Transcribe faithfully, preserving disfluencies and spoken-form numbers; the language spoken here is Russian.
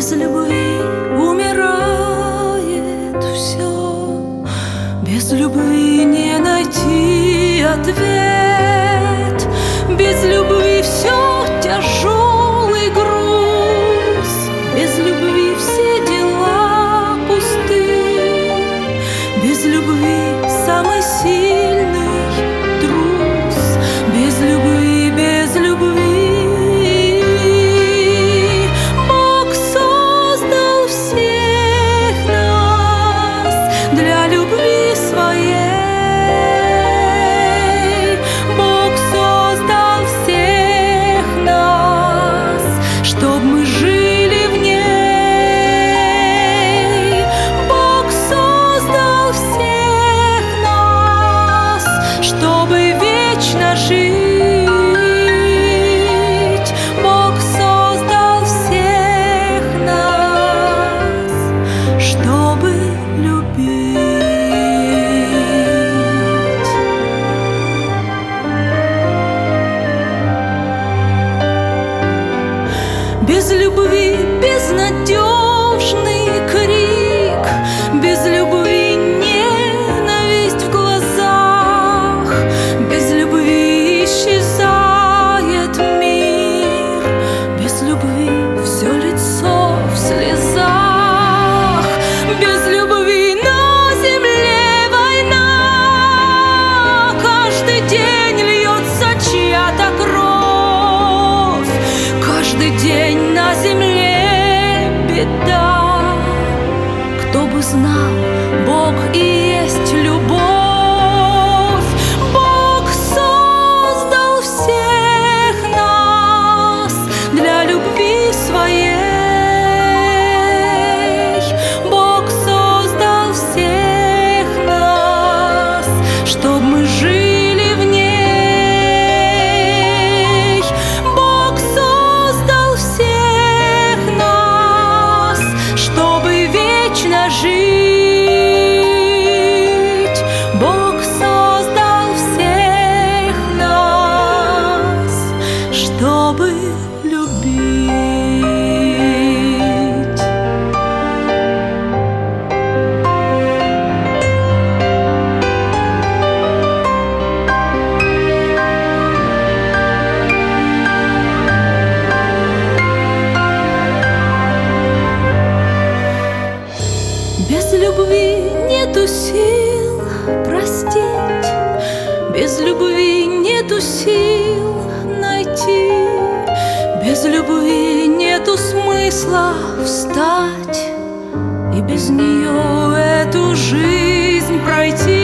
Без любви умирает все, без любви не найти ответ, без любви все тяжелый груз, без любви все дела пусты, без любви самый сильный трус, без любви, без любви. Для любви своей Бог создал всех нас, чтоб мы жили в ней. Бог создал всех нас, чтобы вечно жить. Бог создал всех нас, чтобы любить. Без любви безнадежный крик, без любви ненависть в глазах, без любви исчезает мир, без любви все лицо в слезах, без любви на земле война, каждый день льется чья-то кровь, каждый день на земле беда. Кто бы знал, Бог и есть любовь. Бог создал всех нас для любви своей. Бог создал всех нас, чтоб мы жили в ней. Бог создал всех нас, чтобы вечно жить. Бог создал всех нас, чтобы любить. Без любви нету сил простить, без любви нету сил найти, без любви нету смысла встать и без нее эту жизнь пройти.